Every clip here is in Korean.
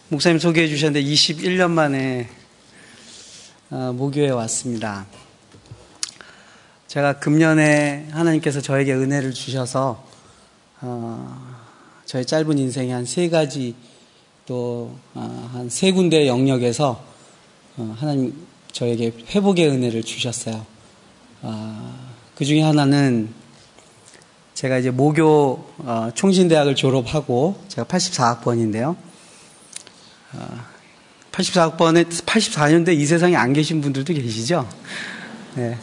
목사님 소개해 주셨는데 21년 만에 모교에 왔습니다. 제가 금년에 하나님께서 저에게 은혜를 주셔서 저의 짧은 인생에 한 3가지 또 한 3군데 영역에서 하나님 저에게 회복의 은혜를 주셨어요. 그 중에 하나는 제가 이제 모교 총신대학을 졸업하고 제가 84학번인데요. 84학번에 84년대 이 세상에 안 계신 분들도 계시죠? 네.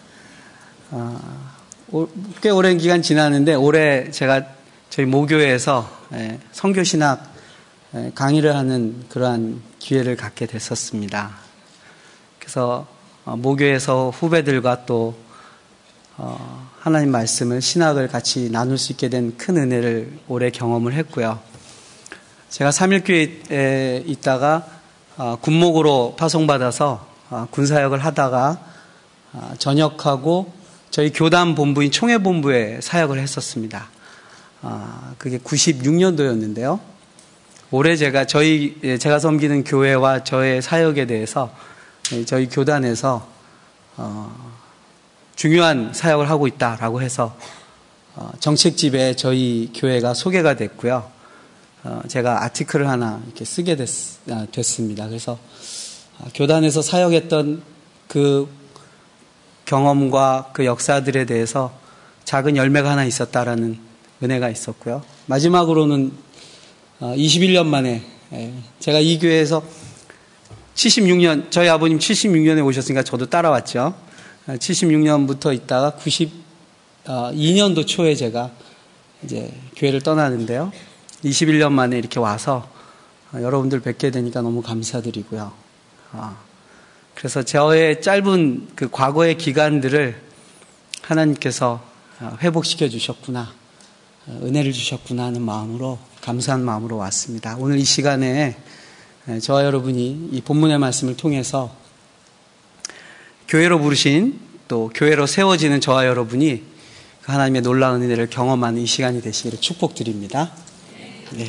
꽤 오랜 기간 지났는데 올해 제가 저희 모교에서 선교신학 강의를 하는 그러한 기회를 갖게 됐었습니다. 그래서 모교에서 후배들과 또 하나님 말씀을 신학을 같이 나눌 수 있게 된 큰 은혜를 올해 경험을 했고요. 제가 삼일교회에 있다가 군목으로 파송받아서 군사역을 하다가 전역하고 저희 교단 본부인 총회본부에 사역을 했었습니다. 그게 96년도였는데요. 올해 제가 섬기는 교회와 저의 사역에 대해서 저희 교단에서 중요한 사역을 하고 있다라고 해서 정책집에 저희 교회가 소개가 됐고요. 제가 아티클을 하나 이렇게 쓰게 됐습니다. 그래서 교단에서 사역했던 그 경험과 그 역사들에 대해서 작은 열매가 하나 있었다라는 은혜가 있었고요. 마지막으로는 21년 만에 제가 이 교회에서 76년, 저희 아버님 76년에 오셨으니까 저도 따라왔죠. 76년부터 있다가 92년도 초에 제가 이제 교회를 떠나는데요. 21년 만에 이렇게 와서 여러분들 뵙게 되니까 너무 감사드리고요. 그래서 저의 짧은 그 과거의 기간들을 하나님께서 회복시켜 주셨구나, 은혜를 주셨구나 하는 마음으로, 감사한 마음으로 왔습니다. 오늘 이 시간에 저와 여러분이 이 본문의 말씀을 통해서 교회로 부르신 또 교회로 세워지는 저와 여러분이 하나님의 놀라운 은혜를 경험하는 이 시간이 되시기를 축복드립니다. 네.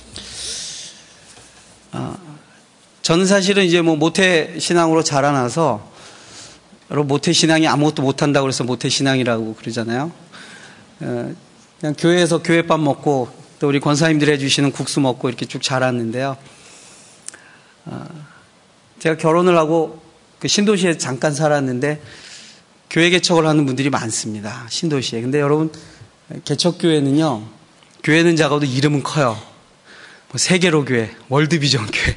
저는 사실은 이제 모태 신앙으로 자라나서, 여러분 모태 신앙이 아무것도 못한다고 그래서 모태 신앙이라고 그러잖아요. 그냥 교회에서 교회밥 먹고 또 우리 권사님들이 해주시는 국수 먹고 이렇게 쭉 자랐는데요. 제가 결혼을 하고 그 신도시에 잠깐 살았는데 교회 개척을 하는 분들이 많습니다. 신도시에. 근데 여러분, 개척교회는요, 교회는 작아도 이름은 커요. 세계로 교회, 월드비전 교회.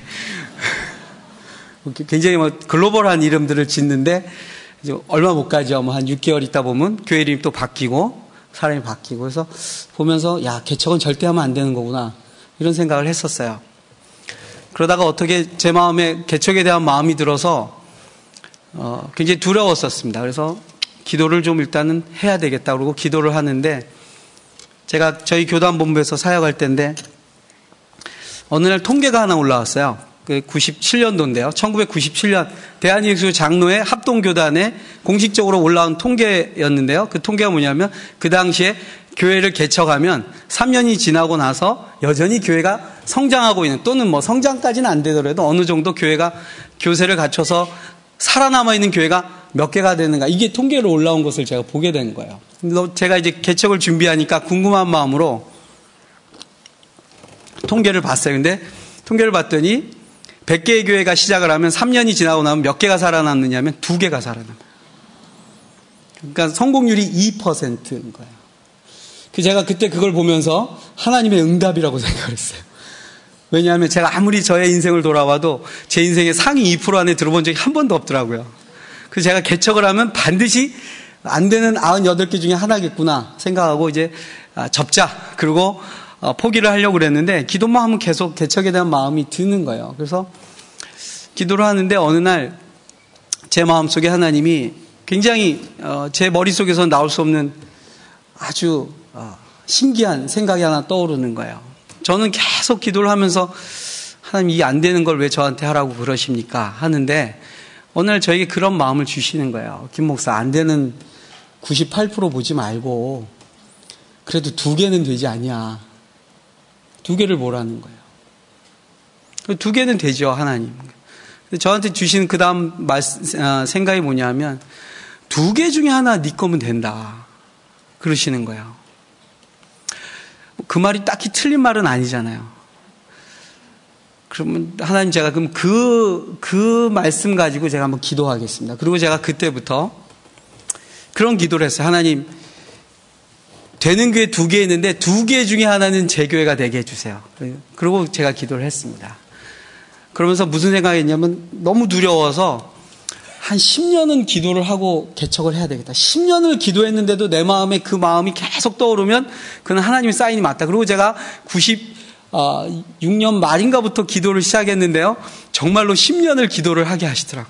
굉장히 글로벌한 이름들을 짓는데, 이제 얼마 못 가죠. 한 6개월 있다 보면 교회 이름이 또 바뀌고, 사람이 바뀌고. 그래서 보면서, 야, 개척은 절대 하면 안 되는 거구나, 이런 생각을 했었어요. 그러다가 어떻게 제 마음에 개척에 대한 마음이 들어서, 굉장히 두려웠었습니다. 그래서 기도를 좀 일단은 해야 되겠다 그러고 기도를 하는데, 제가 저희 교단 본부에서 사역할 때인데 어느 날 통계가 하나 올라왔어요. 그 97년도인데요. 1997년 대한예수 장로회 합동교단에 공식적으로 올라온 통계였는데요. 그 통계가 뭐냐면 그 당시에 교회를 개척하면 3년이 지나고 나서 여전히 교회가 성장하고 있는, 또는 성장까지는 안 되더라도 어느 정도 교회가 교세를 갖춰서 살아남아 있는 교회가 몇 개가 되는가, 이게 통계로 올라온 것을 제가 보게 된 거예요. 제가 이제 개척을 준비하니까 궁금한 마음으로 통계를 봤어요. 근데 통계를 봤더니 100개의 교회가 시작을 하면 3년이 지나고 나면 몇 개가 살아남느냐면 2개가 살아남아요. 그러니까 성공률이 2%인 거예요. 제가 그때 그걸 보면서 하나님의 응답이라고 생각을 했어요. 왜냐하면 제가 아무리 저의 인생을 돌아봐도 제 인생의 상위 2% 안에 들어본 적이 한 번도 없더라고요. 그래서 제가 개척을 하면 반드시 안 되는 98개 중에 하나겠구나 생각하고 이제 접자, 그리고 포기를 하려고 그랬는데 기도만 하면 계속 개척에 대한 마음이 드는 거예요. 그래서 기도를 하는데 어느 날 제 마음속에 하나님이 굉장히 제 머릿속에서 나올 수 없는 아주 신기한 생각이 하나 떠오르는 거예요. 저는 계속 기도를 하면서 하나님, 이게 안 되는 걸 왜 저한테 하라고 그러십니까 하는데 어느 날 저에게 그런 마음을 주시는 거예요. 김 목사, 안 되는 98% 보지 말고 그래도 2개는 되지 않냐, 2개를 보라는 거예요. 두 개는 되죠, 하나님. 저한테 주신 그 다음 생각이 뭐냐면, 두 개 중에 하나 네 거면 된다. 그러시는 거예요. 그 말이 딱히 틀린 말은 아니잖아요. 그러면 하나님, 제가 그럼 그 말씀 가지고 제가 한번 기도하겠습니다. 그리고 제가 그때부터 그런 기도를 했어요. 하나님, 되는 교회 두 개 있는데 두 개 중에 하나는 제 교회가 되게 해주세요. 그리고 제가 기도를 했습니다. 그러면서 무슨 생각이 있냐면, 너무 두려워서 한 10년은 기도를 하고 개척을 해야 되겠다. 10년을 기도했는데도 내 마음에 그 마음이 계속 떠오르면 그는 하나님의 사인이 맞다. 그리고 제가 96년 말인가부터 기도를 시작했는데요. 정말로 10년을 기도를 하게 하시더라고요.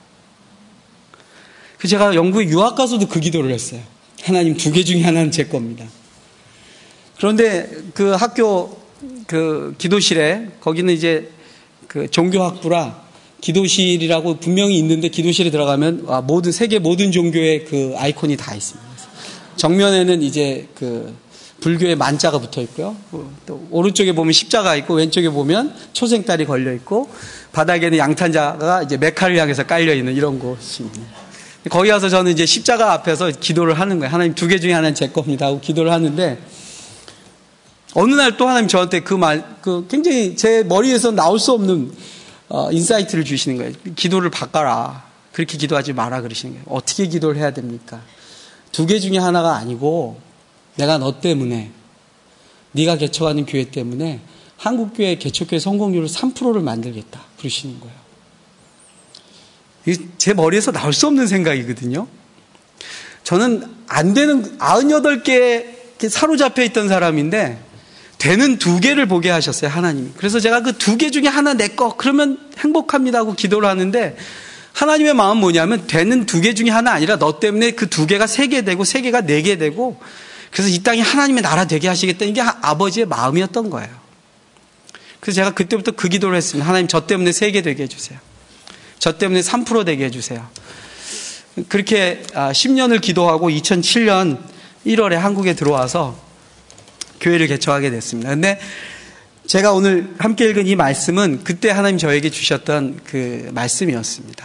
제가 영국에 유학 가서도 그 기도를 했어요. 하나님, 두 개 중에 하나는 제 겁니다. 그런데 그 학교 그 기도실에, 거기는 이제 그 종교학부라 기도실이라고 분명히 있는데, 기도실에 들어가면 세계 모든 종교의 그 아이콘이 다 있습니다. 정면에는 이제 그 불교의 만자가 붙어 있고요. 또 오른쪽에 보면 십자가 있고, 왼쪽에 보면 초생딸이 걸려 있고, 바닥에는 양탄자가 이제 메카를 향해서 깔려 있는 이런 곳입니다. 거기 와서 저는 이제 십자가 앞에서 기도를 하는 거예요. 하나님, 두 개 중에 하나는 제 겁니다 하고 기도를 하는데, 어느 날 또 하나님 저한테 굉장히 제 머리에서 나올 수 없는 인사이트를 주시는 거예요. 기도를 바꿔라. 그렇게 기도하지 마라 그러시는 거예요. 어떻게 기도를 해야 됩니까? 두 개 중에 하나가 아니고, 내가 너 때문에, 네가 개척하는 교회 때문에 한국교회 개척교회 성공률을 3%를 만들겠다 그러시는 거예요. 제 머리에서 나올 수 없는 생각이거든요. 저는 안 되는 98개에 사로잡혀 있던 사람인데 되는 두 개를 보게 하셨어요, 하나님이. 그래서 제가 그 두 개 중에 하나 내 거, 그러면 행복합니다 하고 기도를 하는데, 하나님의 마음은 뭐냐면, 되는 두 개 중에 하나 아니라 너 때문에 그 두 개가 세 개 되고, 세 개가 네 개 되고, 그래서 이 땅이 하나님의 나라 되게 하시겠다는 게 아버지의 마음이었던 거예요. 그래서 제가 그때부터 그 기도를 했습니다. 하나님, 저 때문에 세 개 되게 해주세요. 저 때문에 3% 되게 해주세요. 그렇게 10년을 기도하고 2007년 1월에 한국에 들어와서 교회를 개척하게 됐습니다. 근데 제가 오늘 함께 읽은 이 말씀은 그때 하나님 저에게 주셨던 그 말씀이었습니다.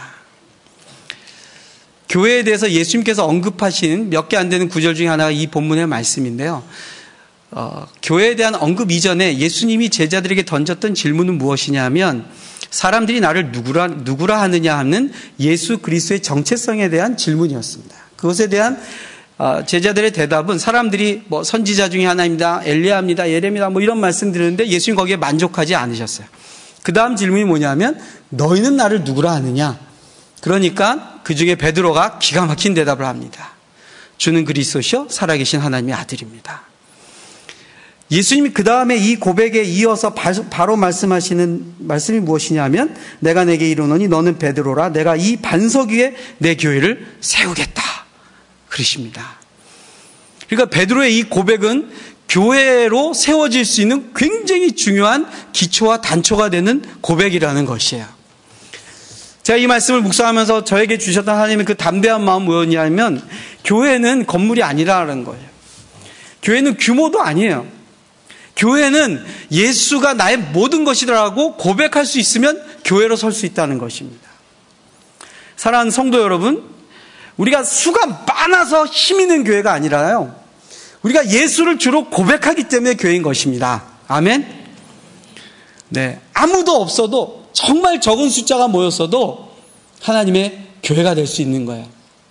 교회에 대해서 예수님께서 언급하신 몇 개 안 되는 구절 중에 하나가 이 본문의 말씀인데요. 교회에 대한 언급 이전에 예수님이 제자들에게 던졌던 질문은 무엇이냐면, 사람들이 나를 누구라 하느냐 하는 예수 그리스도의 정체성에 대한 질문이었습니다. 그것에 대한 제자들의 대답은, 사람들이 선지자 중에 하나입니다, 엘리야입니다, 예레미야 이런 말씀 드렸는데 예수님 거기에 만족하지 않으셨어요. 그 다음 질문이 뭐냐면, 너희는 나를 누구라 하느냐? 그러니까 그 중에 베드로가 기가 막힌 대답을 합니다. 주는 그리스도시요 살아계신 하나님의 아들입니다. 예수님이 그 다음에 이 고백에 이어서 바로 말씀하시는 말씀이 무엇이냐면, 내가 내게 이르노니 너는 베드로라, 내가 이 반석 위에 내 교회를 세우겠다 그러십니다. 그러니까 베드로의 이 고백은 교회로 세워질 수 있는 굉장히 중요한 기초와 단초가 되는 고백이라는 것이에요. 제가 이 말씀을 묵상하면서 저에게 주셨던 하나님의 그 담대한 마음은 뭐였냐면, 교회는 건물이 아니라는 거예요. 교회는 규모도 아니에요. 교회는 예수가 나의 모든 것이라고 고백할 수 있으면 교회로 설 수 있다는 것입니다. 사랑하는 성도 여러분, 우리가 수가 많아서 힘 있는 교회가 아니라요, 우리가 예수를 주로 고백하기 때문에 교회인 것입니다. 아멘? 네. 아무도 없어도, 정말 적은 숫자가 모였어도 하나님의 교회가 될 수 있는 거예요.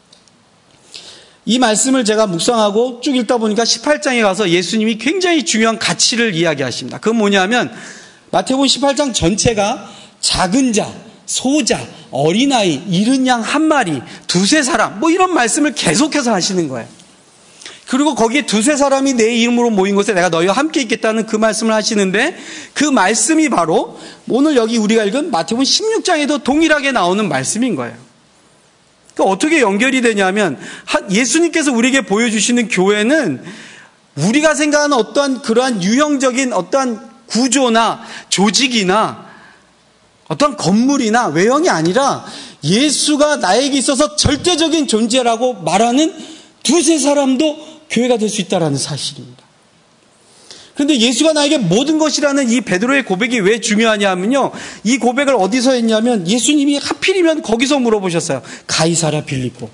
이 말씀을 제가 묵상하고 쭉 읽다 보니까 18장에 가서 예수님이 굉장히 중요한 가치를 이야기하십니다. 그건 뭐냐면, 마태복음 18장 전체가 작은 자, 소자, 어린아이, 이른 양 한 마리, 두세 사람, 이런 말씀을 계속해서 하시는 거예요. 그리고 거기에 두세 사람이 내 이름으로 모인 곳에 내가 너희와 함께 있겠다는 그 말씀을 하시는데, 그 말씀이 바로 오늘 여기 우리가 읽은 마태복음 16장에도 동일하게 나오는 말씀인 거예요. 그러니까 어떻게 연결이 되냐면, 예수님께서 우리에게 보여주시는 교회는 우리가 생각하는 어떠한 그러한 유형적인 어떠한 구조나 조직이나 어떠한 건물이나 외형이 아니라, 예수가 나에게 있어서 절대적인 존재라고 말하는 두세 사람도 교회가 될 수 있다는 사실입니다. 그런데 예수가 나에게 모든 것이라는 이 베드로의 고백이 왜 중요하냐면요. 이 고백을 어디서 했냐면 예수님이 하필이면 거기서 물어보셨어요. 가이사랴 빌립보.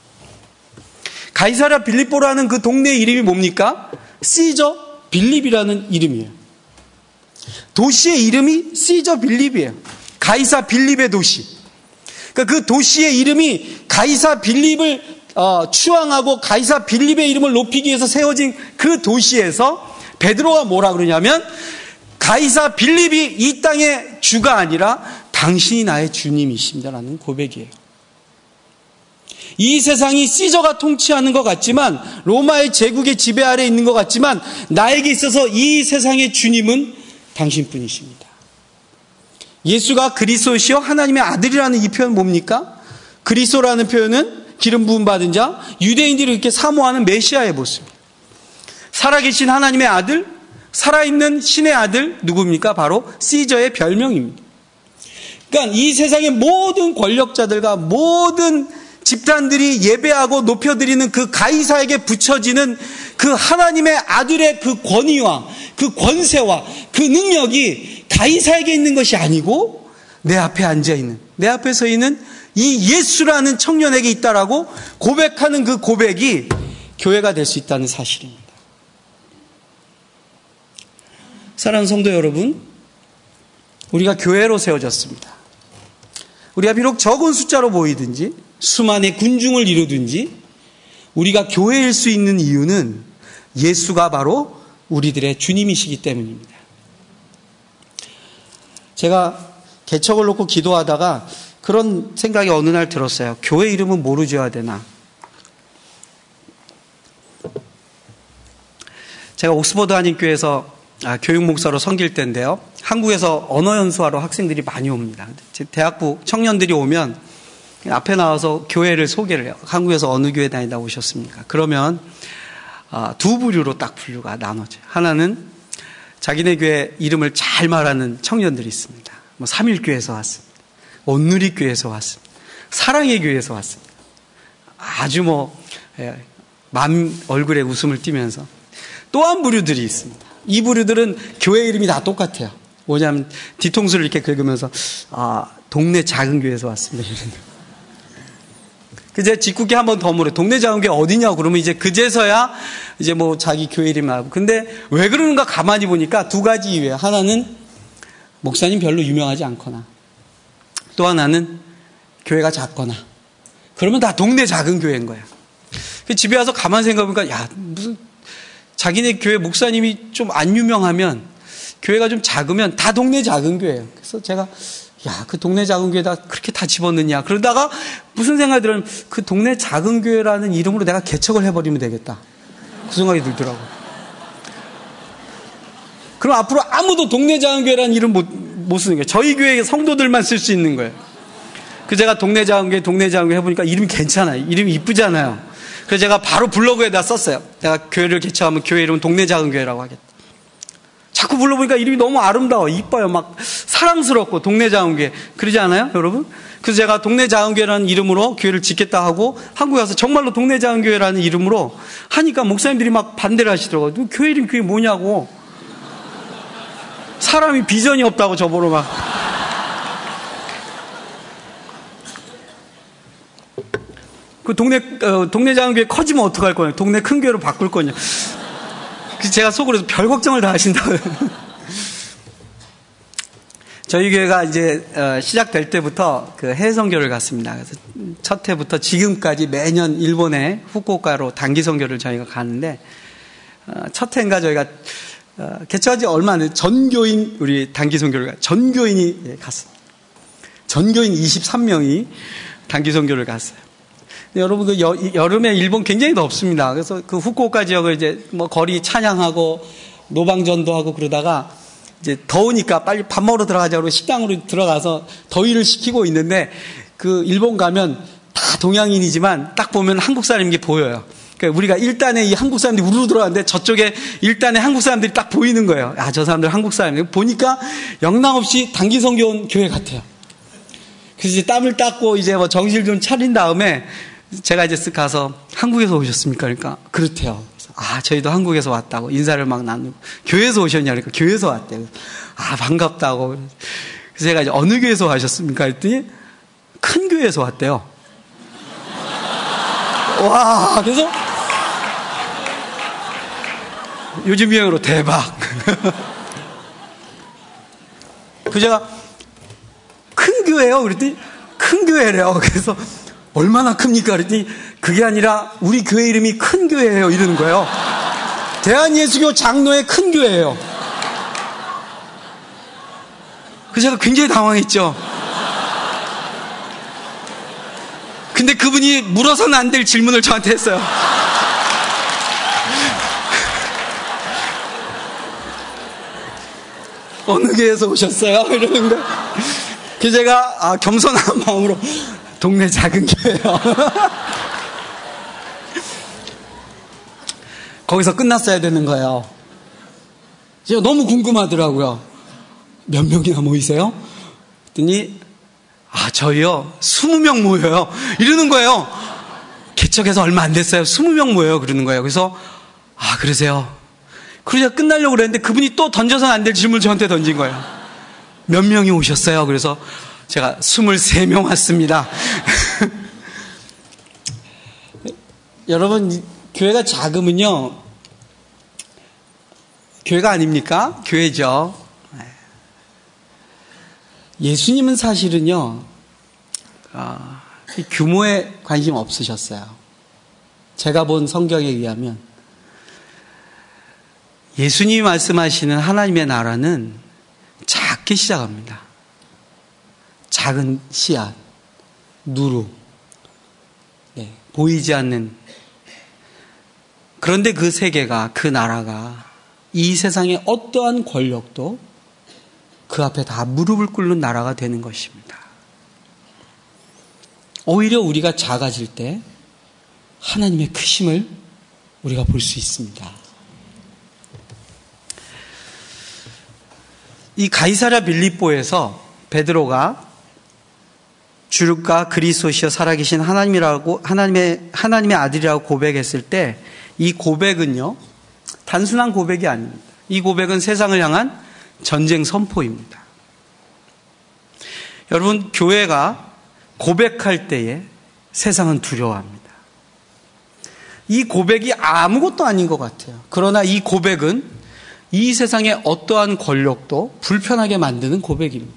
가이사랴 빌립보라는 그 동네 이름이 뭡니까? 시저 빌립이라는 이름이에요. 도시의 이름이 시저 빌립이에요. 가이사 빌립의 도시. 그러니까 그 도시의 이름이 가이사 빌립을 추앙하고 가이사 빌립의 이름을 높이기 위해서 세워진 그 도시에서 베드로가 뭐라 그러냐면 가이사 빌립이 이 땅의 주가 아니라 당신이 나의 주님이십니다라는 고백이에요. 이 세상이 시저가 통치하는 것 같지만 로마의 제국의 지배 아래에 있는 것 같지만 나에게 있어서 이 세상의 주님은 당신뿐이십니다. 예수가 그리스도시요 하나님의 아들이라는 이 표현 뭡니까? 그리스도라는 표현은 기름 부음 받은 자, 유대인들이 이렇게 사모하는 메시아의 모습입니다. 살아계신 하나님의 아들, 살아있는 신의 아들 누굽니까? 바로 시저의 별명입니다. 그러니까 이 세상의 모든 권력자들과 모든 집단들이 예배하고 높여드리는 그 가이사에게 붙여지는 그 하나님의 아들의 그 권위와 그 권세와 그 능력이 가이사에게 있는 것이 아니고 내 앞에 앉아있는, 내 앞에 서 있는 이 예수라는 청년에게 있다라고 고백하는 그 고백이 교회가 될 수 있다는 사실입니다. 사랑하는 성도 여러분, 우리가 교회로 세워졌습니다. 우리가 비록 적은 숫자로 보이든지 수만의 군중을 이루든지 우리가 교회일 수 있는 이유는 예수가 바로 우리들의 주님이시기 때문입니다. 제가 개척을 놓고 기도하다가 그런 생각이 어느 날 들었어요. 교회 이름은 뭐로 지어야 되나? 제가 옥스퍼드 한인교회에서 교육 목사로 섬길 때인데요. 한국에서 언어 연수하러 학생들이 많이 옵니다. 대학부 청년들이 오면 앞에 나와서 교회를 소개를 해요. 한국에서 어느 교회 다니다 오셨습니까? 그러면 두 부류로 딱 분류가 나눠져요. 하나는 자기네 교회 이름을 잘 말하는 청년들이 있습니다. 뭐 삼일교회에서 왔습니다. 온누리교회에서 왔습니다. 사랑의 교회에서 왔습니다. 아주 얼굴에 웃음을 띠면서 또 한 부류들이 있습니다. 이 부류들은 교회 이름이 다 똑같아요. 뭐냐면 뒤통수를 이렇게 긁으면서 동네 작은 교회에서 왔습니다. 그제 짓궂게 한 번 더 물어요. 동네 작은 교회 어디냐고 그러면 이제 그제서야 이제 뭐 자기 교회 이름을 하고. 근데 왜 그러는가 가만히 보니까 두 가지 이유예요. 하나는 목사님 별로 유명하지 않거나 또 하나는 교회가 작거나 그러면 다 동네 작은 교회인 거예요. 집에 와서 가만히 생각해보니까 무슨 자기네 교회 목사님이 좀 안 유명하면 교회가 좀 작으면 다 동네 작은 교회예요. 그래서 제가 그 동네 작은 교회에다 그렇게 다 집어넣냐. 그러다가 무슨 생각이 들어요. 그 동네 작은 교회라는 이름으로 내가 개척을 해버리면 되겠다. 그 생각이 들더라고요. 그럼 앞으로 아무도 동네 작은 교회라는 이름 못 쓰는 거예요. 저희 교회 성도들만 쓸 수 있는 거예요. 그래서 제가 동네 작은 교회 해보니까 이름이 괜찮아요. 이름이 이쁘잖아요. 그래서 제가 바로 블로그에다 썼어요. 내가 교회를 개척하면 교회 이름은 동네 작은 교회라고 하겠다. 자꾸 불러보니까 이름이 너무 아름다워, 이뻐요. 막 사랑스럽고 동네 작은 교회. 그러지 않아요, 여러분? 그래서 제가 동네 작은 교회라는 이름으로 교회를 짓겠다 하고 한국에 와서 정말로 동네 작은 교회라는 이름으로 하니까 목사님들이 막 반대를 하시더라고요. 교회 이름 그게 뭐냐고. 사람이 비전이 없다고 저보러 막. 그 동네 작은 교회 커지면 어떡할 거냐. 동네 큰 교회로 바꿀 거냐. 그래서 제가 속으로 별 걱정을 다 하신다고요. 저희 교회가 이제 시작될 때부터 그 해외 선교를 갔습니다. 그래서 첫 해부터 지금까지 매년 일본의 후쿠오카로 단기 선교를 저희가 가는데 첫 해인가 저희가 개척한 지 얼마 안 돼서 전교인 우리 단기 선교를 전교인이 갔습니다. 전교인 23명이 단기 선교를 갔어요. 여러분 그 여름에 일본 굉장히 덥습니다. 그래서 그 후쿠오카 지역을 이제 뭐 거리 찬양하고 노방전도 하고 그러다가 이제 더우니까 빨리 밥 먹으러 들어가자고 식당으로 들어가서 더위를 식히고 있는데 그 일본 가면 다 동양인이지만 딱 보면 한국 사람인 게 보여요. 그러니까 우리가 1단에 이 한국 사람들이 우르르 들어가는데 저쪽에 1단에 한국 사람들이 딱 보이는 거예요. 저 사람들 한국 사람이에요. 보니까 영락없이 단기 선교 온 교회 같아요. 그래서 이제 땀을 닦고 이제 뭐 정신을 좀 차린 다음에 제가 이제 쓱 가서 한국에서 오셨습니까? 그러니까 그렇대요. 저희도 한국에서 왔다고 인사를 막 나누고, 교회에서 오셨냐? 그러니까 교회에서 왔대요. 반갑다고. 그래서 제가 이제 어느 교회에서 하셨습니까? 했더니 큰 교회에서 왔대요. 와, 그래서 요즘 유행으로 대박. 그 제가 큰 교회요? 그랬더니 큰 교회래요. 그래서 얼마나 큽니까? 그랬더니 그게 아니라 우리 교회 이름이 큰 교회예요. 이러는 거예요. 대한예수교 장로의 큰 교회예요. 그래서 제가 굉장히 당황했죠. 근데 그분이 물어서는 안 될 질문을 저한테 했어요. 어느 교회에서 오셨어요? 이러는데, 그래서 제가 겸손한 마음으로 동네 작은 교회요. 거기서 끝났어야 되는 거예요. 제가 너무 궁금하더라고요. 몇 명이나 모이세요? 그랬더니 저희요 20명 모여요. 이러는 거예요. 개척해서 얼마 안 됐어요. 20명 모여요. 그러는 거예요. 그래서 그러세요. 그래서 끝나려고 그랬는데 그분이 또 던져서는 안 될 질문을 저한테 던진 거예요. 몇 명이 오셨어요? 그래서 제가 23명 왔습니다. 여러분, 교회가 작으면요, 교회가 아닙니까? 교회죠. 예수님은 사실은요, 규모에 관심 없으셨어요. 제가 본 성경에 의하면 예수님이 말씀하시는 하나님의 나라는 작게 시작합니다. 작은 씨앗, 누루, 보이지 않는. 그런데 그 세계가, 그 나라가 이 세상의 어떠한 권력도 그 앞에 다 무릎을 꿇는 나라가 되는 것입니다. 오히려 우리가 작아질 때 하나님의 크심을 우리가 볼 수 있습니다. 이 가이사랴 빌립보에서 베드로가 주가 그리스도시여 살아계신 하나님의 아들이라고 고백했을 때, 이 고백은요, 단순한 고백이 아닙니다. 이 고백은 세상을 향한 전쟁 선포입니다. 여러분, 교회가 고백할 때에 세상은 두려워합니다. 이 고백이 아무것도 아닌 것 같아요. 그러나 이 고백은 이 세상의 어떠한 권력도 불편하게 만드는 고백입니다.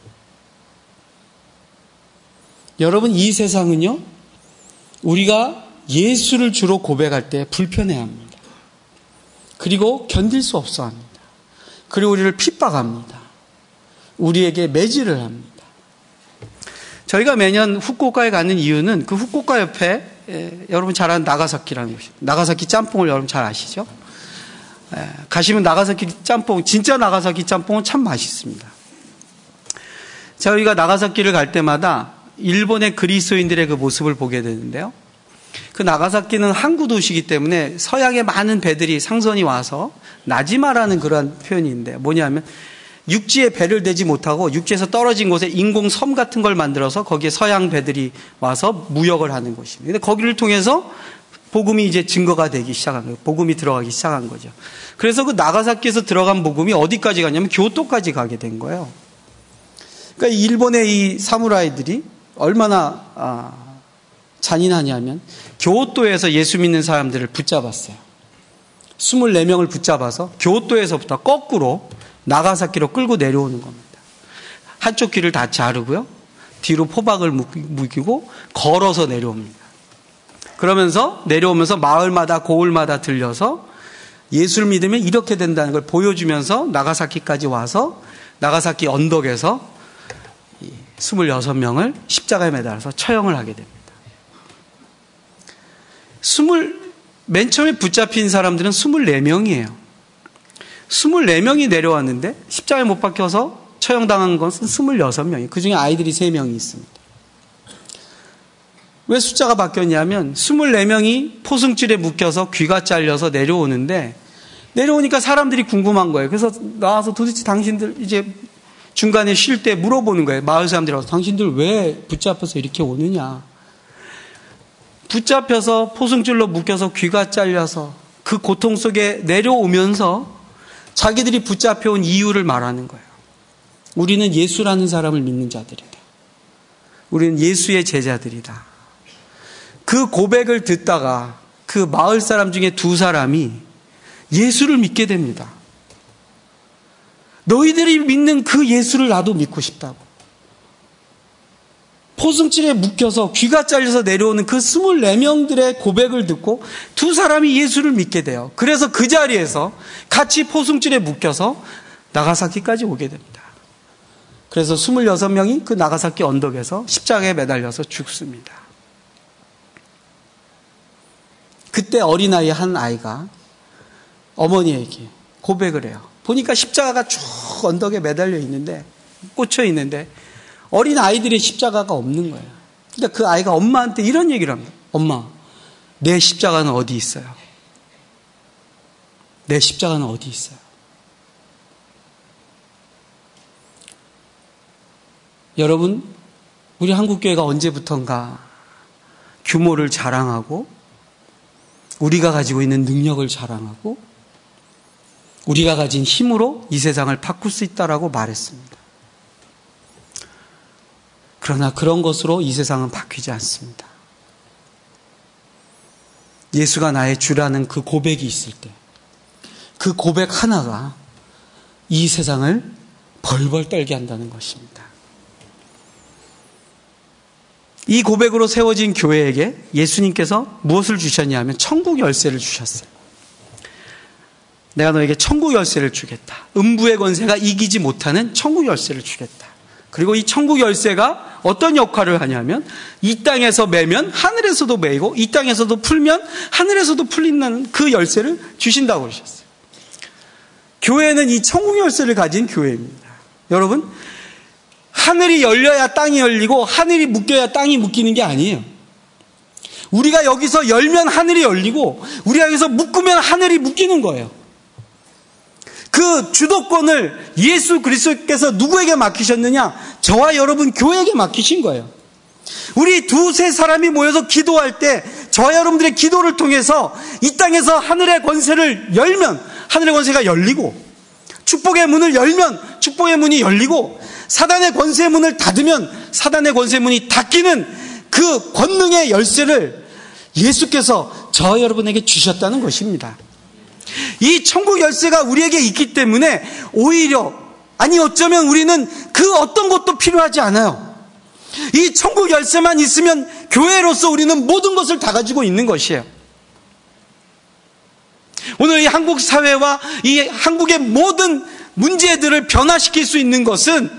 여러분, 이 세상은요, 우리가 예수를 주로 고백할 때 불편해합니다. 그리고 견딜 수 없어 합니다. 그리고 우리를 핍박합니다. 우리에게 매질을 합니다. 저희가 매년 후쿠오카에 가는 이유는 그 후쿠오카 옆에 여러분 잘 아는 나가사키라는 곳이에요. 나가사키 짬뽕을 여러분 잘 아시죠? 가시면 나가사키 짬뽕, 진짜 나가사키 짬뽕은 참 맛있습니다. 저희가 나가사키를 갈 때마다 일본의 그리스도인들의 그 모습을 보게 되는데요. 그 나가사키는 항구 도시이기 때문에 서양의 많은 배들이 상선이 와서 나지마라는 그런 표현인데, 뭐냐면 육지에 배를 대지 못하고 육지에서 떨어진 곳에 인공 섬 같은 걸 만들어서 거기에 서양 배들이 와서 무역을 하는 곳입니다. 근데 거기를 통해서 복음이 이제 증거가 되기 시작한 거예요. 복음이 들어가기 시작한 거죠. 그래서 그 나가사키에서 들어간 복음이 어디까지 가냐면 교토까지 가게 된 거예요. 그러니까 일본의 이 사무라이들이 얼마나 잔인하냐면 교토에서 예수 믿는 사람들을 붙잡았어요. 24명을 붙잡아서 교토에서부터 거꾸로 나가사키로 끌고 내려오는 겁니다. 한쪽 귀를 다 자르고요, 뒤로 포박을 묶이고 걸어서 내려옵니다. 그러면서 내려오면서 마을마다 고을마다 들려서 예수를 믿으면 이렇게 된다는 걸 보여주면서 나가사키까지 와서 나가사키 언덕에서 26명을 십자가에 매달아서 처형을 하게 됩니다. 맨 처음에 붙잡힌 사람들은 24명이에요. 24명이 내려왔는데 십자가에 못 박혀서 처형당한 것은 26명이에요. 그 중에 아이들이 3명이 있습니다. 왜 숫자가 바뀌었냐면 24명이 포승줄에 묶여서 귀가 잘려서 내려오는데, 내려오니까 사람들이 궁금한 거예요. 그래서 나와서 도대체 당신들 이제 중간에 쉴 때 물어보는 거예요. 마을 사람들이 와서 당신들 왜 붙잡혀서 이렇게 오느냐. 붙잡혀서 포승줄로 묶여서 귀가 잘려서 그 고통 속에 내려오면서 자기들이 붙잡혀온 이유를 말하는 거예요. 우리는 예수라는 사람을 믿는 자들이다. 우리는 예수의 제자들이다. 그 고백을 듣다가 그 마을 사람 중에 두 사람이 예수를 믿게 됩니다. 너희들이 믿는 그 예수를 나도 믿고 싶다고. 포승줄에 묶여서 귀가 잘려서 내려오는 그 24명들의 고백을 듣고 두 사람이 예수를 믿게 돼요. 그래서 그 자리에서 같이 포승줄에 묶여서 나가사키까지 오게 됩니다. 그래서 26명이 그 나가사키 언덕에서 십자가에 매달려서 죽습니다. 그때 어린아이 한 아이가 어머니에게 고백을 해요. 보니까 십자가가 쭉 언덕에 매달려 있는데, 꽂혀 있는데 어린 아이들의 십자가가 없는 거예요. 그러니까 그 아이가 엄마한테 이런 얘기를 합니다. 엄마, 내 십자가는 어디 있어요? 내 십자가는 어디 있어요? 여러분, 우리 한국교회가 언제부턴가 규모를 자랑하고 우리가 가지고 있는 능력을 자랑하고 우리가 가진 힘으로 이 세상을 바꿀 수 있다라고 말했습니다. 그러나 그런 것으로 이 세상은 바뀌지 않습니다. 예수가 나의 주라는 그 고백이 있을 때, 그 고백 하나가 이 세상을 벌벌 떨게 한다는 것입니다. 이 고백으로 세워진 교회에게 예수님께서 무엇을 주셨냐 하면 천국 열쇠를 주셨어요. 내가 너에게 천국 열쇠를 주겠다. 음부의 권세가 이기지 못하는 천국 열쇠를 주겠다. 그리고 이 천국 열쇠가 어떤 역할을 하냐면 이 땅에서 매면 하늘에서도 매이고 이 땅에서도 풀면 하늘에서도 풀리는 그 열쇠를 주신다고 그러셨어요. 교회는 이 천국 열쇠를 가진 교회입니다. 여러분, 하늘이 열려야 땅이 열리고 하늘이 묶여야 땅이 묶이는 게 아니에요. 우리가 여기서 열면 하늘이 열리고 우리가 여기서 묶으면 하늘이 묶이는 거예요. 그 주도권을 예수 그리스도께서 누구에게 맡기셨느냐? 저와 여러분 교회에게 맡기신 거예요. 우리 두세 사람이 모여서 기도할 때 저와 여러분들의 기도를 통해서 이 땅에서 하늘의 권세를 열면 하늘의 권세가 열리고, 축복의 문을 열면 축복의 문이 열리고, 사단의 권세의 문을 닫으면 사단의 권세의 문이 닫히는 그 권능의 열쇠를 예수께서 저와 여러분에게 주셨다는 것입니다. 이 천국 열쇠가 우리에게 있기 때문에 오히려, 아니 어쩌면 우리는 그 어떤 것도 필요하지 않아요. 이 천국 열쇠만 있으면 교회로서 우리는 모든 것을 다 가지고 있는 것이에요. 오늘 이 한국 사회와 이 한국의 모든 문제들을 변화시킬 수 있는 것은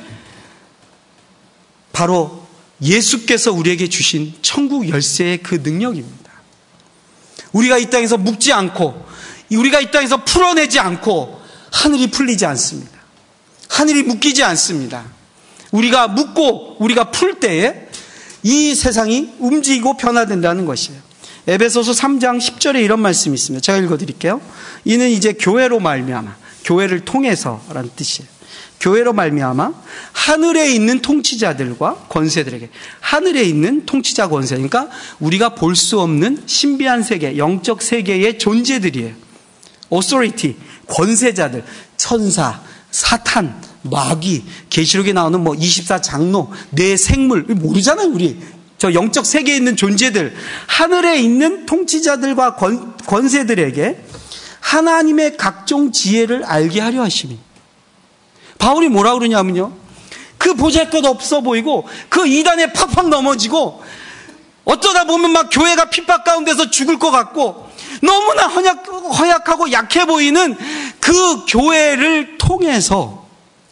바로 예수께서 우리에게 주신 천국 열쇠의 그 능력입니다. 우리가 이 땅에서 묶지 않고, 우리가 이 땅에서 풀어내지 않고 하늘이 풀리지 않습니다. 하늘이 묶이지 않습니다. 우리가 묶고 우리가 풀 때에 이 세상이 움직이고 변화된다는 것이에요. 에베소서 3장 10절에 이런 말씀이 있습니다. 제가 읽어드릴게요. 이는 이제 교회로 말미암아, 교회를 통해서라는 뜻이에요. 교회로 말미암아 하늘에 있는 통치자들과 권세들에게, 하늘에 있는 통치자 권세, 그러니까 우리가 볼 수 없는 신비한 세계, 영적 세계의 존재들이에요. authority, 권세자들, 천사, 사탄, 마귀, 계시록에 나오는 24장로, 내 생물, 모르잖아요, 우리. 저 영적 세계에 있는 존재들, 하늘에 있는 통치자들과 권세들에게 하나님의 각종 지혜를 알게 하려 하심이. 바울이 뭐라 그러냐면요, 그 보잘것 없어 보이고 그 이단에 팍팍 넘어지고 어쩌다 보면 막 교회가 핍박 가운데서 죽을 것 같고 너무나 허약하고 약해 보이는 그 교회를 통해서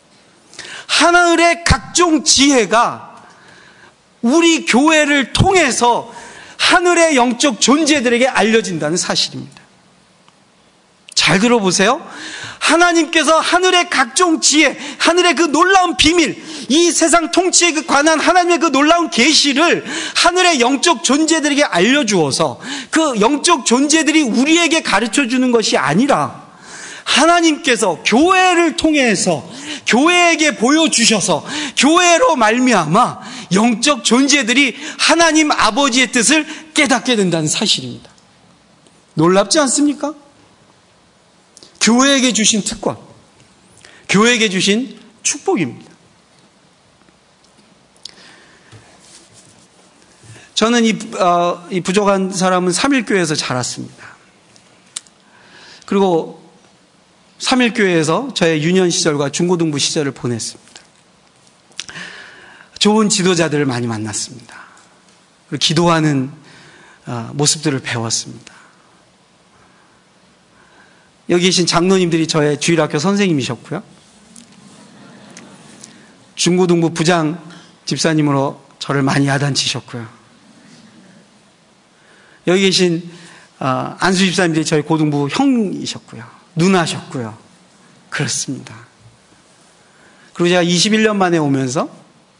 하늘의 각종 지혜가 우리 교회를 통해서 하늘의 영적 존재들에게 알려진다는 사실입니다. 잘 들어보세요. 하나님께서 하늘의 각종 지혜, 하늘의 그 놀라운 비밀, 이 세상 통치에 관한 하나님의 그 놀라운 계시를 하늘의 영적 존재들에게 알려주어서 그 영적 존재들이 우리에게 가르쳐주는 것이 아니라 하나님께서 교회를 통해서 교회에게 보여주셔서 교회로 말미암아 영적 존재들이 하나님 아버지의 뜻을 깨닫게 된다는 사실입니다. 놀랍지 않습니까? 교회에게 주신 특권, 교회에게 주신 축복입니다. 저는 이 부족한 사람은 삼일교회에서 자랐습니다. 그리고 삼일교회에서 저의 유년 시절과 중고등부 시절을 보냈습니다. 좋은 지도자들을 많이 만났습니다. 그리고 기도하는 모습들을 배웠습니다. 여기 계신 장로님들이 저의 주일학교 선생님이셨고요. 중고등부 부장 집사님으로 저를 많이 야단치셨고요. 여기 계신 안수 집사님들이 저희 고등부 형이셨고요. 누나셨고요. 그렇습니다. 그리고 제가 21년 만에 오면서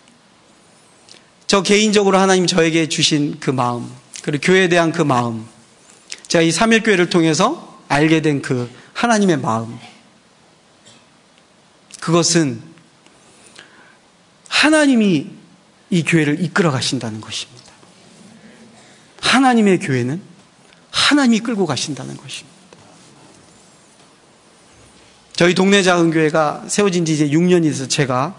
저 개인적으로 하나님 저에게 주신 그 마음, 그리고 교회에 대한 그 마음, 제가 이 삼일교회를 통해서 알게 된 그 하나님의 마음, 그것은 하나님이 이 교회를 이끌어 가신다는 것입니다. 하나님의 교회는 하나님이 끌고 가신다는 것입니다. 저희 동네 작은 교회가 세워진 지 이제 6년이 돼서 제가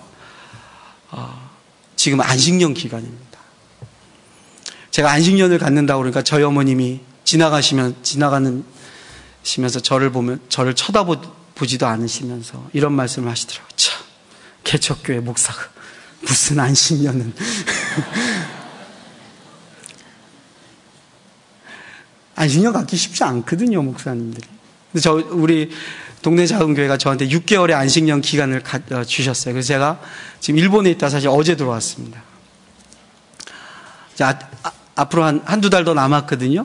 지금 안식년 기간입니다. 제가 안식년을 갖는다고 그러니까 저희 어머님이 지나가시면서 저를 보면 저를 쳐다보지도 않으시면서 이런 말씀을 하시더라고요. 참, 개척교회 목사가 무슨 안식년은. 안식년 갖기 쉽지 않거든요, 목사님들이. 근데 우리 동네 작은 교회가 저한테 6개월의 안식년 기간을 주셨어요. 그래서 제가 지금 일본에 있다 사실 어제 들어왔습니다. 앞으로 한두 달 더 남았거든요.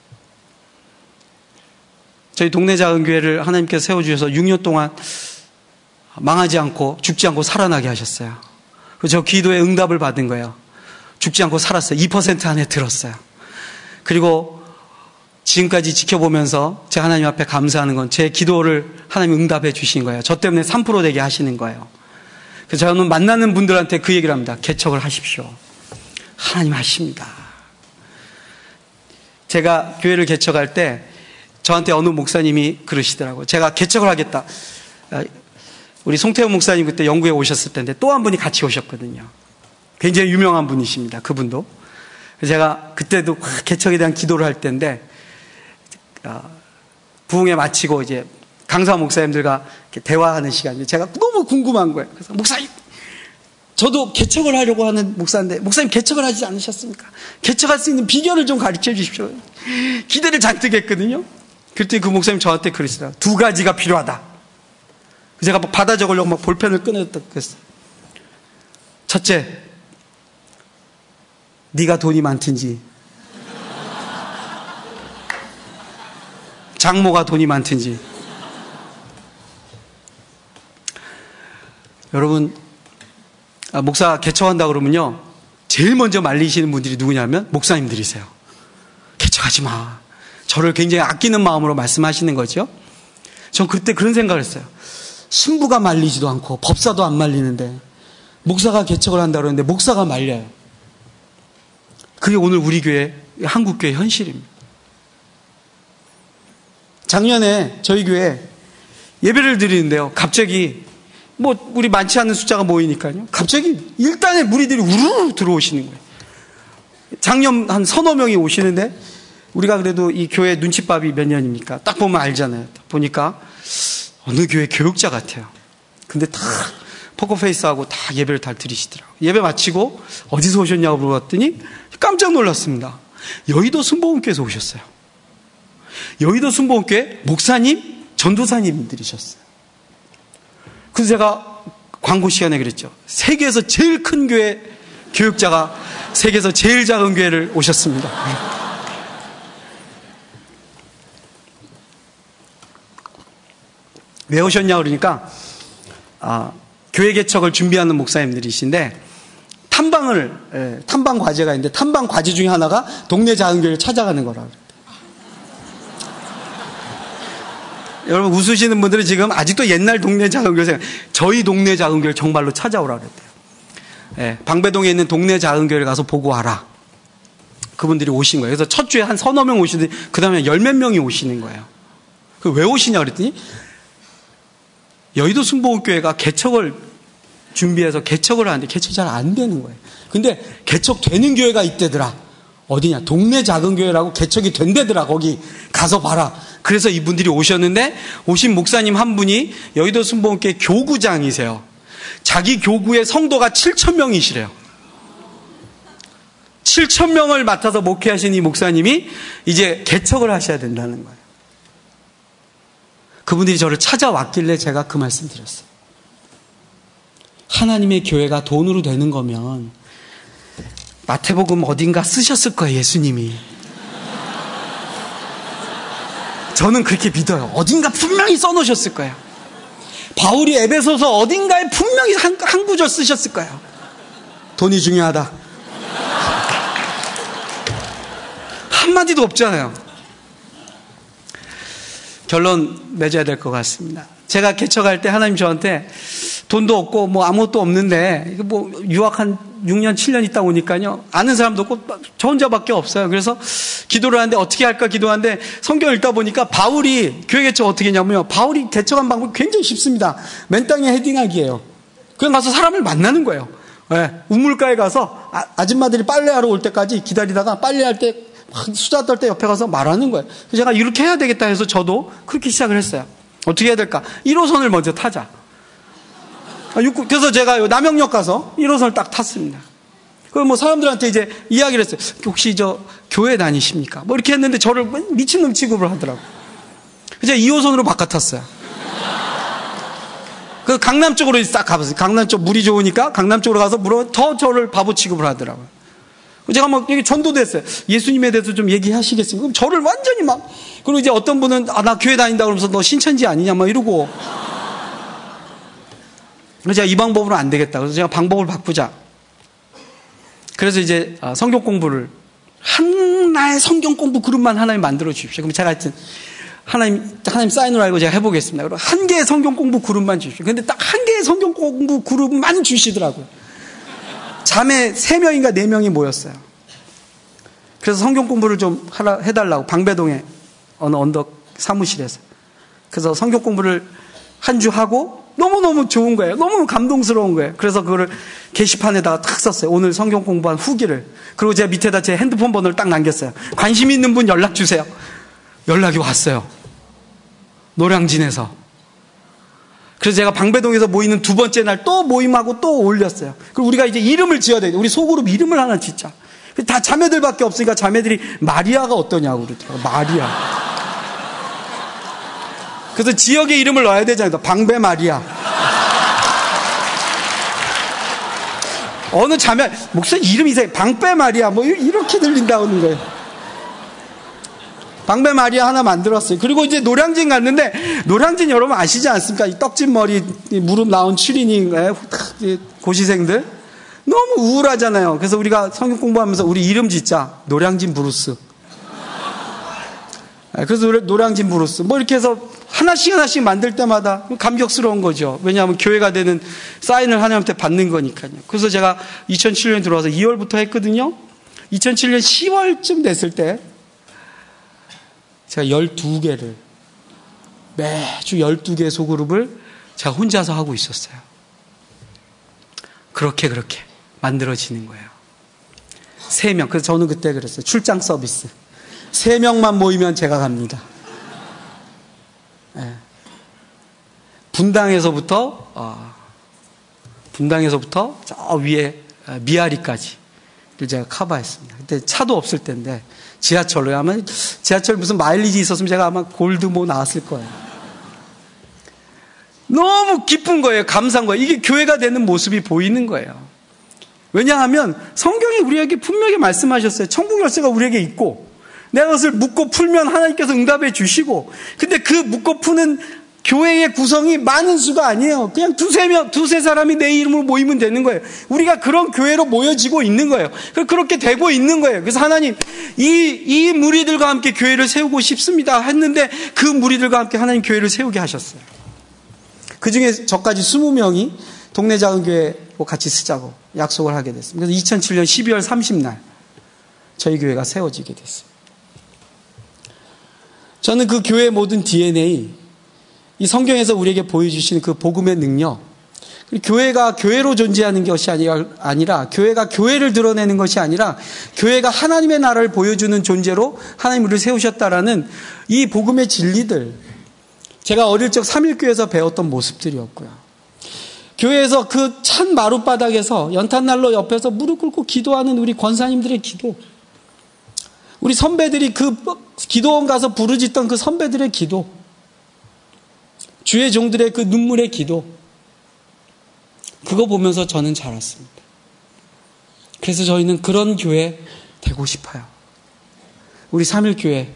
저희 동네 작은 교회를 하나님께서 세워주셔서 6년 동안 망하지 않고 죽지 않고 살아나게 하셨어요. 그래서 저 기도에 응답을 받은 거예요. 죽지 않고 살았어요. 2% 안에 들었어요. 그리고 지금까지 지켜보면서 제가 하나님 앞에 감사하는 건 제 기도를 하나님 응답해 주신 거예요. 저 때문에 3% 되게 하시는 거예요. 그래서 저는 만나는 분들한테 그 얘기를 합니다. 개척을 하십시오. 하나님 하십니다. 제가 교회를 개척할 때 저한테 어느 목사님이 그러시더라고요. 제가 개척을 하겠다. 우리 송태훈 목사님 그때 영국에 오셨을 때인데 또 한 분이 같이 오셨거든요. 굉장히 유명한 분이십니다. 그분도. 제가 그때도 개척에 대한 기도를 할 때인데 부흥회 마치고 이제 강사 목사님들과 이렇게 대화하는 시간인데 제가 너무 궁금한 거예요. 그래서 목사님, 저도 개척을 하려고 하는 목사인데 목사님 개척을 하지 않으셨습니까? 개척할 수 있는 비결을 좀 가르쳐 주십시오. 기대를 잔뜩 했거든요. 그때 그 목사님 저한테 그러시더라고요. 2가지가 필요하다. 제가 막 받아 적으려고 막 볼펜을 꺼냈다 그랬어요. 첫째, 네가 돈이 많든지 장모가 돈이 많든지. 여러분, 목사 개척한다 그러면요 제일 먼저 말리시는 분들이 누구냐면 목사님들이세요. 개척하지 마. 저를 굉장히 아끼는 마음으로 말씀하시는 거죠. 전 그때 그런 생각을 했어요. 신부가 말리지도 않고 법사도 안 말리는데 목사가 개척을 한다 그러는데 목사가 말려요. 그게 오늘 우리 교회, 한국교회 현실입니다. 작년에 저희 교회 예배를 드리는데요. 갑자기 우리 많지 않은 숫자가 모이니까요. 갑자기 일단에 무리들이 우르르 들어오시는 거예요. 작년 한 서너 명이 오시는데 우리가 그래도 이 교회 눈칫밥이 몇 년입니까? 딱 보면 알잖아요. 보니까 어느 교회 교육자 같아요. 근데 다 포커페이스하고 다 예배를 다 드리시더라고요. 예배 마치고 어디서 오셨냐고 물어봤더니 깜짝 놀랐습니다. 여의도 순복음교회에서 오셨어요. 여의도 순복음교회 목사님, 전도사님들이셨어요. 그래서 제가 광고 시간에 그랬죠. 세계에서 제일 큰 교회 교육자가 세계에서 제일 작은 교회를 오셨습니다. 왜 오셨냐 그러니까 교회 개척을 준비하는 목사님들이신데 탐방 과제가 있는데 탐방 과제 중에 하나가 동네 작은 교회를 찾아가는 거라 그래요. 여러분 웃으시는 분들은 지금 아직도 옛날 동네 작은 교회 생각, 저희 동네 작은 교회를 정말로 찾아오라 그랬대요. 방배동에 있는 동네 작은 교회를 가서 보고 와라. 그분들이 오신 거예요. 그래서 첫 주에 한 서너 명 오시더니 그 다음에 열 몇 명이 오시는 거예요. 왜 오시냐 그랬더니 여의도 순복음교회가 개척을 준비해서 개척을 하는데 개척이 잘 안 되는 거예요. 근데 개척되는 교회가 있대더라. 어디냐? 동네 작은 교회라고 개척이 된대더라. 거기 가서 봐라. 그래서 이분들이 오셨는데 오신 목사님 한 분이 여의도 순복음교회 교구장이세요. 자기 교구의 성도가 7,000명이시래요. 7,000명을 맡아서 목회하신 이 목사님이 이제 개척을 하셔야 된다는 거예요. 그분들이 저를 찾아왔길래 제가 그 말씀 드렸어요. 하나님의 교회가 돈으로 되는 거면 마태복음 어딘가 쓰셨을 거예요, 예수님이. 저는 그렇게 믿어요. 어딘가 분명히 써놓으셨을 거예요. 바울이 에베소서 어딘가에 분명히 한 구절 쓰셨을 거예요. 돈이 중요하다. 한마디도 없잖아요. 결론 맺어야 될 것 같습니다. 제가 개척할 때 하나님 저한테 돈도 없고 뭐 아무것도 없는데 뭐 유학 한 6년 7년 있다 오니까요 아는 사람도 없고 저 혼자밖에 없어요. 그래서 기도를 하는데 어떻게 할까 기도하는데 성경 읽다 보니까 바울이 교회 개척 어떻게 했냐면요, 바울이 개척한 방법이 굉장히 쉽습니다. 맨 땅에 헤딩하기예요. 그냥 가서 사람을 만나는 거예요. 네, 우물가에 가서 아줌마들이 빨래하러 올 때까지 기다리다가 빨래할 때 수다 떨 때 옆에 가서 말하는 거예요. 그래서 제가 이렇게 해야 되겠다 해서 저도 그렇게 시작을 했어요. 어떻게 해야 될까? 1호선을 먼저 타자. 그래서 제가 남영역 가서 1호선을 딱 탔습니다. 그럼 뭐 사람들한테 이제 이야기를 했어요. 혹시 저 교회 다니십니까? 뭐 이렇게 했는데 저를 미친놈 취급을 하더라고요. 그래서 2호선으로 바꿔 탔어요. 그 강남 쪽으로 싹 가봤어요. 강남 쪽 물이 좋으니까 강남 쪽으로 가서 물어 더 저를 바보 취급을 하더라고요. 제가 막 여기 전도도 했어요. 예수님에 대해서 좀 얘기하시겠습니까? 그럼 저를 완전히 막, 그리고 이제 어떤 분은, 나 교회 다닌다 그러면서 너 신천지 아니냐, 막 이러고. 그래서 제가 이 방법으로 안 되겠다. 그래서 제가 방법을 바꾸자. 그래서 이제 성경 공부를, 하나의 성경 공부 그룹만 하나님 만들어 주십시오. 그럼 제가 하여튼, 하나님 사인을 알고 제가 해보겠습니다. 그리고 한 개의 성경 공부 그룹만 주십시오. 근데 딱 한 개의 성경 공부 그룹만 주시더라고요. 자매 3명인가 4명이 모였어요. 그래서 성경 공부를 좀 해달라고 방배동에 어느 언덕 사무실에서. 그래서 성경 공부를 한 주 하고 너무너무 좋은 거예요. 너무 감동스러운 거예요. 그래서 그거를 게시판에다가 탁 썼어요. 오늘 성경 공부한 후기를. 그리고 제가 밑에다 제 핸드폰 번호를 딱 남겼어요. 관심 있는 분 연락 주세요. 연락이 왔어요. 노량진에서. 그래서 제가 방배동에서 모이는 2번째 날 또 모임하고 또 올렸어요. 그리고 우리가 이제 이름을 지어야 돼요. 우리 소그룹 이름을 하나 짓자. 다 자매들밖에 없으니까 자매들이 마리아가 어떠냐고 그러더라고요. 마리아. 그래서 지역의 이름을 넣어야 되잖아요. 방배 마리아. 어느 자매, 목사님 이름이 이상해. 방배 마리아. 뭐 이렇게 들린다는 거예요. 방배 마리아 하나 만들었어요. 그리고 이제 노량진 갔는데, 노량진 여러분 아시지 않습니까? 이 떡진 머리, 무릎 나온 추리닝, 고시생들. 너무 우울하잖아요. 그래서 우리가 성경 공부하면서 우리 이름 짓자. 노량진 브루스. 그래서 노량진 브루스. 뭐 이렇게 해서 하나씩 만들 때마다 감격스러운 거죠. 왜냐하면 교회가 되는 사인을 하나님한테 받는 거니까요. 그래서 제가 2007년에 들어와서 2월부터 했거든요. 2007년 10월쯤 됐을 때, 제가 12개를, 매주 12개의 소그룹을 제가 혼자서 하고 있었어요. 그렇게 만들어지는 거예요. 3명. 그래서 저는 그때 그랬어요. 출장 서비스. 3명만 모이면 제가 갑니다. 네. 분당에서부터 저 위에 미아리까지 제가 커버했습니다. 그때 차도 없을 때인데 지하철로 아마 지하철 무슨 마일리지 있었으면 제가 아마 골드 뭐 나왔을 거예요. 너무 기쁜 거예요. 감사한 거예요. 이게 교회가 되는 모습이 보이는 거예요. 왜냐하면 성경이 우리에게 분명히 말씀하셨어요. 천국 열쇠가 우리에게 있고 내가 그것을 묻고 풀면 하나님께서 응답해 주시고, 근데 그 묻고 푸는 교회의 구성이 많은 수가 아니에요. 그냥 두세 사람이 내 이름으로 모이면 되는 거예요. 우리가 그런 교회로 모여지고 있는 거예요. 그렇게 되고 있는 거예요. 그래서 하나님, 이 무리들과 함께 교회를 세우고 싶습니다 했는데 그 무리들과 함께 하나님 교회를 세우게 하셨어요. 그 중에 저까지 20명이 동네 작은 교회 같이 쓰자고 약속을 하게 됐습니다. 그래서 2007년 12월 30날 저희 교회가 세워지게 됐습니다. 저는 그 교회의 모든 DNA, 이 성경에서 우리에게 보여주시는 그 복음의 능력, 교회가 교회로 존재하는 것이 아니라 교회가 교회를 드러내는 것이 아니라 교회가 하나님의 나라를 보여주는 존재로 하나님 우리를 세우셨다라는 이 복음의 진리들, 제가 어릴 적 삼일교회에서 배웠던 모습들이었고요. 교회에서 그 찬 마룻바닥에서 연탄난로 옆에서 무릎 꿇고 기도하는 우리 권사님들의 기도, 우리 선배들이 그 기도원 가서 부르짖던 그 선배들의 기도, 주의 종들의 그 눈물의 기도, 그거 보면서 저는 자랐습니다. 그래서 저희는 그런 교회 되고 싶어요. 우리 삼일교회,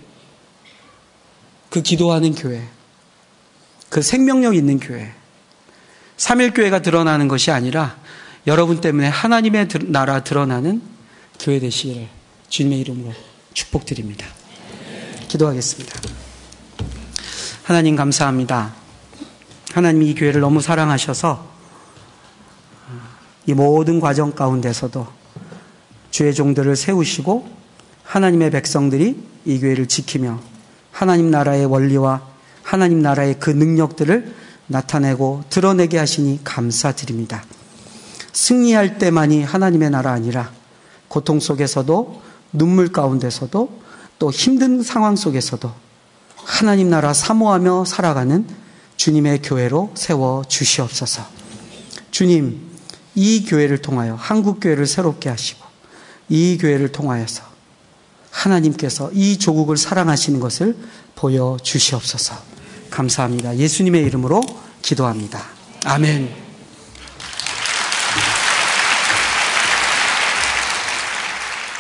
그 기도하는 교회, 그 생명력 있는 교회, 삼일교회가 드러나는 것이 아니라 여러분 때문에 하나님의 나라 드러나는 교회 되시기를 주님의 이름으로 축복드립니다. 기도하겠습니다. 하나님 감사합니다. 하나님이 이 교회를 너무 사랑하셔서 이 모든 과정 가운데서도 주의 종들을 세우시고 하나님의 백성들이 이 교회를 지키며 하나님 나라의 원리와 하나님 나라의 그 능력들을 나타내고 드러내게 하시니 감사드립니다. 승리할 때만이 하나님의 나라 아니라 고통 속에서도 눈물 가운데서도 또 힘든 상황 속에서도 하나님 나라 사모하며 살아가는 주님의 교회로 세워 주시옵소서. 주님, 이 교회를 통하여 한국교회를 새롭게 하시고 이 교회를 통하여서 하나님께서 이 조국을 사랑하시는 것을 보여주시옵소서. 감사합니다. 예수님의 이름으로 기도합니다. 아멘.